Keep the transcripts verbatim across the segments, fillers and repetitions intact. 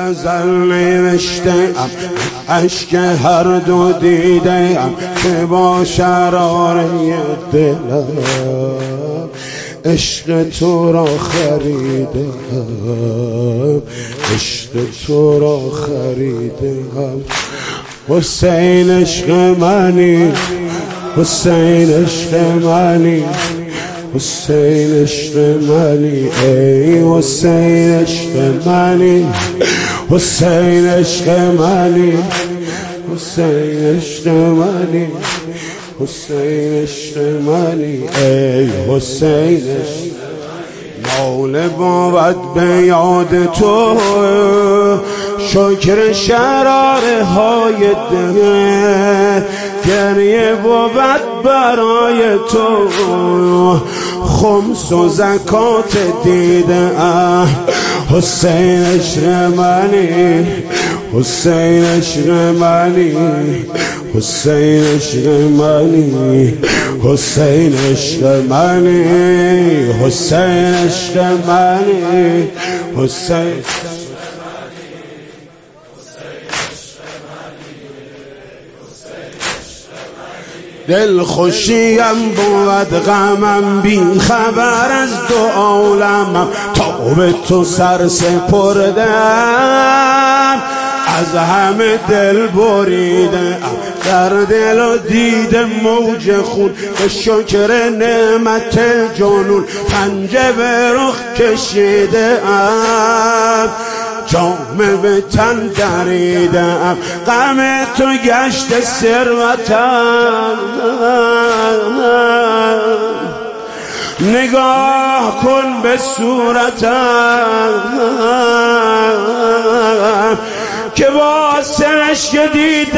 غزل نوشتم اشک هر دو دیدم که با شراره دلم عشق تو را خریدم، عشق تو را خریدم. حسین عشق منی، حسین عشق منی، حسین عشق منی، ای حسین عشق منی، حسین عشق منی، حسین عشق منی، حسین عشق منی، ای حسین عشق. ناله بود به یاد تو، شکر شراره های دل، گریه بود برای تو، خمس و زکات دیده. حسین عشق منی، حسین عشق منی، حسین عشق منی، حسین عشق منی، حسین عشق منی، حسین. دل خوشیم بود غمم بی خبر از دو عالمم، تا به تو سر سپردم از همه دل بریدم، در دل و دید موج خون به شکر نعمت جنون پنجه به رخ کشیدم، جامه به تن دریدم، غم تو گشت ثروتم. نگاه کن به صورتم که با سرش که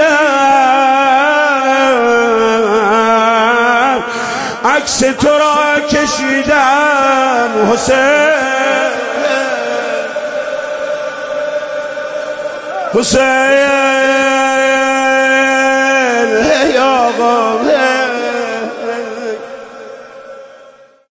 دیدم، عکس تو را کشیدم. حسین، حسین